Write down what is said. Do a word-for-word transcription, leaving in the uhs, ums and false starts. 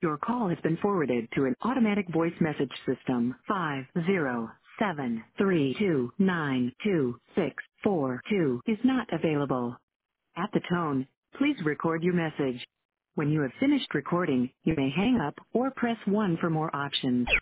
Your call has been forwarded to an automatic voice message system. Five zero seven three two nine two six four two is not available. At the tone, please record your message. When you have finished recording, you may hang up or press one for more options.